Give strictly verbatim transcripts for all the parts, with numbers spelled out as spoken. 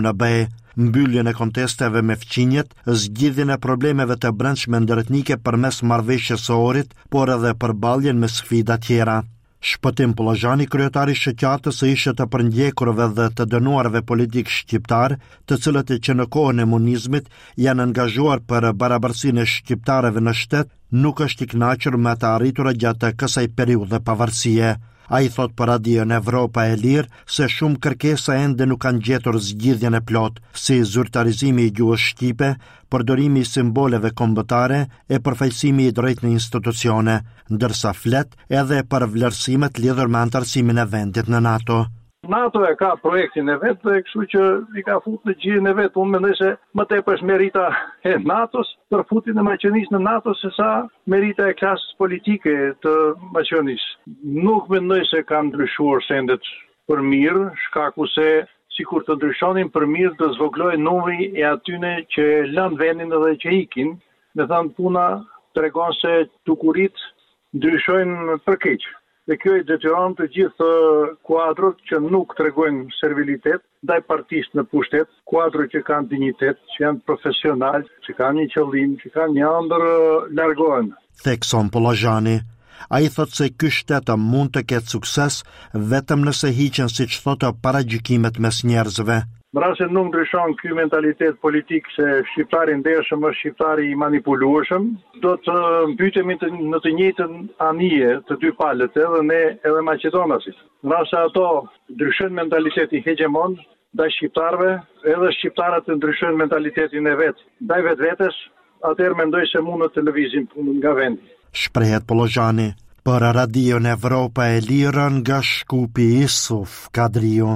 në BE, mbylljen e kontesteve me fqinjet, zgjidhjen e problemeve të brendshme ndërtnike përmes marrëveshjes së orit, por edhe përballjen me sfida tjera. Shpëtim Pollozhani, kryetari i shoqatës së ishte të përndjekurve dhe të dënuarve politik shqiptar, të cilët që në kohën e komunizmit janë angazhuar për barabarsinë e shqiptarëve në shtet, nuk është i kënaqur me të arritura gjatë kësaj periudhe pavarësie. Ai thot për Radion Evropa e Lirë se shumë kërkesa ende nuk kanë gjetur zgjidhjen e plot, si zyrtarizimi i gjuhës shqipe, përdorimi i simboleve kombëtare e përfaqësimi i drejtë në institucione, ndërsa flet edhe për vlerësimet lidhur me antarësimin e vendit në NATO. NATO e ka projektin e vetë dhe kështu që i ka fut në gjirin e vetë. Unë mendoj se më tepër është merita e NATO-s për futjen e Maqedonisë në NATO se sa merita e klasës politike të Maqedonisë. Nuk mendoj se kanë ndryshuar sendet për mirë, shkaku se sikur të ndryshonin për mirë të zvoglojë numri e atyne që lënë vendin edhe që ikin. Me thënë puna tregon se tukurit ndryshojnë për keq. Dhe kjo i detyron të gjithë kuadrot që nuk tregojnë servilitet ndaj partisë në pushtet, kuadrot që kanë dinjitet, që janë profesional, që kanë një qëllim, që kanë një ëndër, largohen. Thekson Pollozhani. Ai thotë se ky shtet mund të ketë sukses vetëm nëse hiqen, siç thotë, paragjykimet mes njerëzve. Mbrapa nuk ndryshon ky mentalitet politik se shqiptari ndershëm është shqiptari i manipulueshëm, do të mbytemi në të njëjtën anije të dy palët, edhe ne edhe maqedonasit. Mbrapa ato ndryshojnë mentalitetin hegemon ndaj shqiptarëve, edhe shqiptarët të ndryshojnë mentalitetin e vet ndaj vetvetes, atëherë mendoj se mund të lëvizin punën nga vendi. Shprehet Pollozhani. Për Radion Evropa e Lirë nga Shkupi, Isuf Kadriu.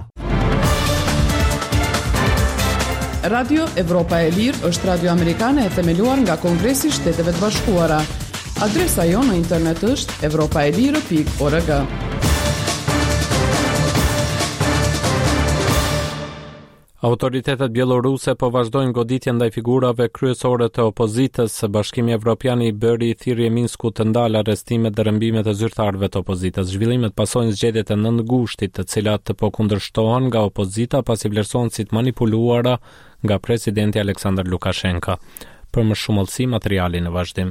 Radio Evropa e Lirë është radio amerikane e themeluar nga Kongresi i Shteteve të Bashkuara. Adresa jonë në internet është evropaelire pikë org. Autoritetet bieloruse po vazhdojnë goditjen ndaj figurave kryesore të opozitës. Bashkimi Evropian i bëri thirrje Minsku të ndalë arrestimet dhe rrëmbimet e zyrtarëve të opozitës. Zhvillimet pasojnë zgjedhjet e nëntë gushtit, të cilat po kundërshtohen nga opozita pasi vlerësohen si të manipuluara nga presidenti Aleksandar Lukashenko. Për më shumë hollësi, materiali në vazhdim.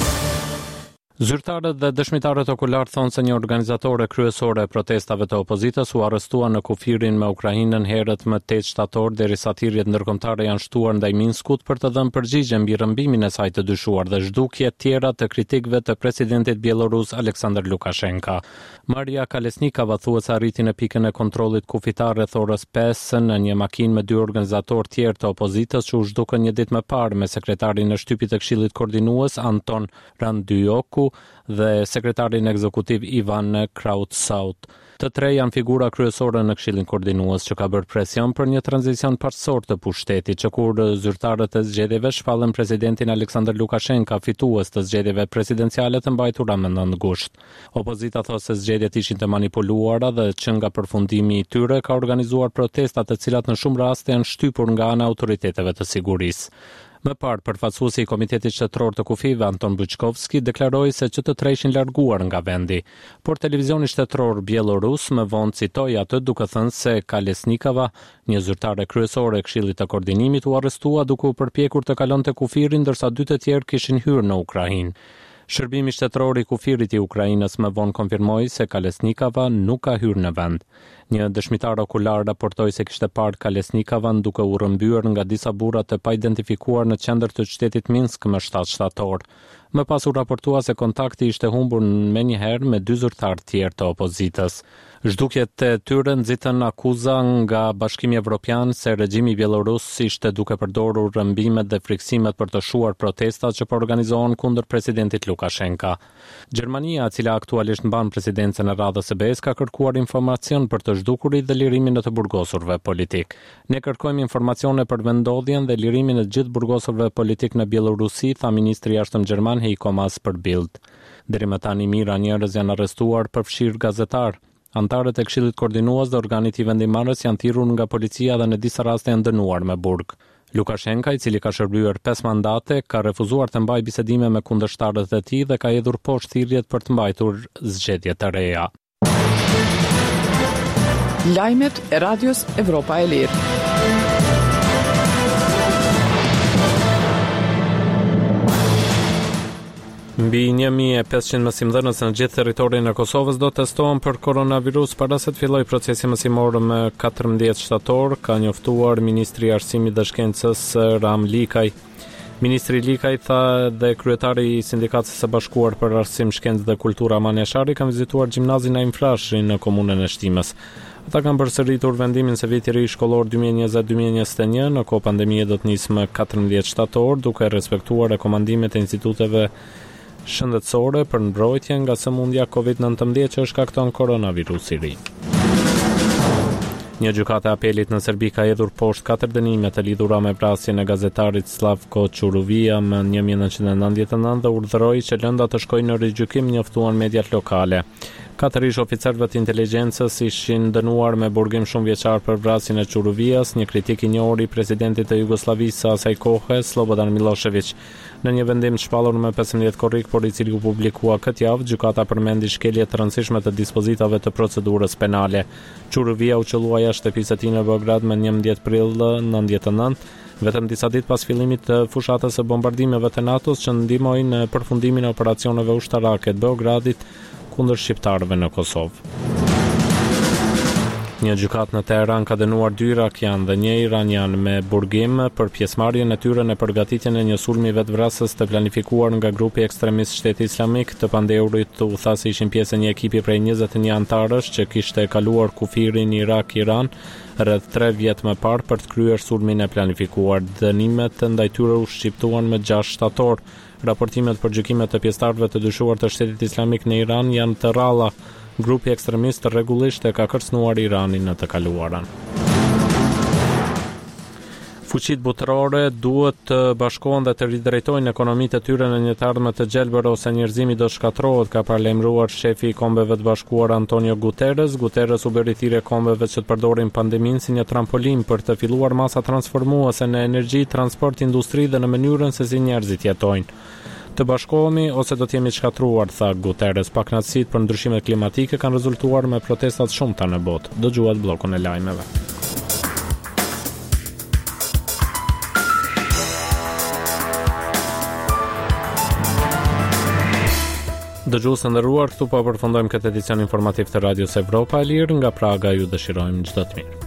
Zyrtarët dhe dëshmitarët okular thonë se një organizatore kryesore e protestave të opozitës u arrestua në kufirin me Ukrainën herët më tetë shtator, derisa thirrjet ndërkombëtare janë shtuar ndaj Minskut për të dhënë përgjigje mbi rrëmbimin e saj të dyshuar dhe zhdukje tjera të kritikëve të presidentit bielorus Aleksandar Lukashenko. Maria Kalesnikava thuhet se arriti në pikën e kontrollit kufitar rreth orës pesë në një makinë me dy organizatorë tjerë të opozitës që u zhdukën një ditë më parë me sekretarin e shtypit të Këshillit Koordinues Anton Randyoku dhe sekretarin ekzekutiv Ivan Krautsaut. Të tre janë figura kryesore në Këshillin Koordinues që ka bërë presion për një tranzicion parsor të pushtetit, që kur zyrtarët e zgjedhjeve shpallën presidentin Aleksandar Lukashenko fitues të zgjedhjeve presidenciale të mbajtura më nëntë gusht. Opozita thotë se zgjedhjet ishin të manipuluara dhe që nga përfundimi i tyre ka organizuar protesta të cilat në shumë raste janë shtypur nga ana e autoriteteve të sigurisë. Më parë, përfaqësuesi i Komitetit Shtetëror të Kufive, Anton Buçkovski, deklaroi se që të tre ishin larguar nga vendi, por televizioni shtetëror bielorus më vonë citoi atë duke thënë se Kalesnikava, një zyrtare kryesore e Këshillit të Koordinimit, u arrestua duke u përpjekur të kalonte kufirin, ndërsa dy të tjerë kishin hyrë në Ukrainë. Shërbimi shtetëror i kufirit i Ukrainës më vonë konfirmoi se Kalesnikava nuk ka hyrë në vend. Një dëshmitar okular raportoi se kishte parë Kalesnikavan duke u rrëmbyer nga disa burra të paidentifikuar në qendër të qytetit Minsk më shtatë shtator. Më pas u raportua se kontakti ishte humbur menjëherë me dy zyrtarë tjerë të opozitës. Zhdukjet e tyre nxitën akuza nga Bashkimi Evropian se regjimi bielorus ishte duke përdorur rrëmbimet dhe friksimet për të shuar protestat që po organizohen kundër presidentit Lukashenko. Gjermania, e cila aktualisht mban presidencën e radhës së B E-s, ka kërkuar informacion për të zhdukurit dhe lirimin e të burgosurve politik. Ne kërkojmë informacione për vendodhjen dhe lirimin e të gjithë burgosurve politik në Bielorusi, tha ministri i jashtëm gjerman Heiko Maas për Bild. Deri më tani mijëra njerëz janë arrestuar, përfshirë gazetar. Antarët e Këshillit Koordinues dhe organit i vendimarrës janë thirrur nga policia dhe në disa raste janë dënuar me burg. Lukashenko, i cili ka shërbyer pesë mandate, ka refuzuar të mbajë bisedime me kundërshtarët e tij dhe ka hedhur poshtë thirrjet për të mbajtur zgjedhje të reja. Lajmet e Radios Evropa e Lirë. Mbi një mijë e pesëqind mësimdhënës në gjithë territorin e Kosovës do testohen për koronavirus para se të fillojë procesi mësimor më katërmbëdhjetë shtator, ka njoftuar Ministri i Arsimit dhe Shkencës Ram Likaj. Ministri Likaj tha dhe kryetari i Sindikatës së Bashkuar për Arsim, Shkencë dhe Kulturë Aman Jashari kanë vizituar gjimnazin Naim Frashëri në komunën e Shtimës. Ata kanë përsëritur vendimin se viti i ri shkollor dy mijë e njëzet dy mijë e njëzet e një në kohë pandemie do të nisë më katërmbëdhjetë shtator, duke respektuar rekomandimet e instituteve shëndetësore për mbrojtje nga sëmundja covid nëntëmbëdhjetë që shkakton koronavirusi i ri. Një gjykate apelit në Serbi ka hedhur poshtë katër dënime të lidhura me vrasjen e gazetarit Slavko Çuruvia më një mijë e nëntëqind e nëntëdhjetë e nëntë dhe urdhëroi që lënda të shkojnë në rigjykim, njoftuan mediat lokale. Katër ish oficerëve të inteligjencës ishin dënuar me burgim shumë vjeçar për vrasjen e Çuruvias, një kritik i njohur i presidentit të Jugosllavisë së asaj kohe, Slobodan Milošević. Në një vendim të shpallur me pesëmbëdhjetë korrik, por i cili u publikua këtë javë, gjykata përmendi shkelje të rëndësishme të dispozitave të procedurës penale. Çuruvia u qellua jashtë shtëpisë së tij në Beograd më njëmbëdhjetë prill nëntëdhjetë e nëntë, vetëm disa ditë pas fillimit të fushatës së bombardimeve të NATO-s që ndihmoi në përfundimin e operacioneve ushtarake të Beogradit kundër shqiptarëve në Kosovë. Një gjykat në Teheran ka dënuar dy irakian dhe një iranian me burgim për pjesëmarrjen e tyre në përgatitjen e një sulmi vetvrasës të planifikuar nga grupi ekstremist Shteti Islamik të pandeurit, u tha se ishin pjesë e një ekipi prej njëzet e një antarësh që kishte kaluar kufirin Irak-Iran rreth tre vjet më parë për të kryer sulmin e planifikuar. Dënimet ndaj tyre u shqiptuan më gjashtë shtator. Raportimet për gjykimet të pjesëtarëve të dyshuar të Shtetit Islamik në Iran janë të rralla. Grupi ekstremist rregullisht e ka kërcënuar Iranin në të kaluarën. Fuqitë botërore duhet të bashkohen dhe të ridrejtojnë ekonomitë e tyre në një të ardhme të gjelbër ose njerëzimi do shkatërrohet, ka paralajmëruar shefi i Kombeve të Bashkuara Antonio Guterres. Guterres u bëri thirrje kombeve që të përdorin pandeminë si një trampolin për të filluar masa transformuese në energji, transport, industri dhe në mënyrën se si njerëzit jetojnë. Të bashkohemi ose do të jemi të shkatruar, tha Guterres. Pakënaqësitë për ndryshimet klimatike kanë rezultuar me protestat shumëta në botë. Dëgjuat bllokun e lajmeve. Dëgjues të nderuar, këtu po përfundojmë këtë edicion informativ të Radios Evropa e Lirë. Nga Praga ju dëshirojmë çdo të mirë.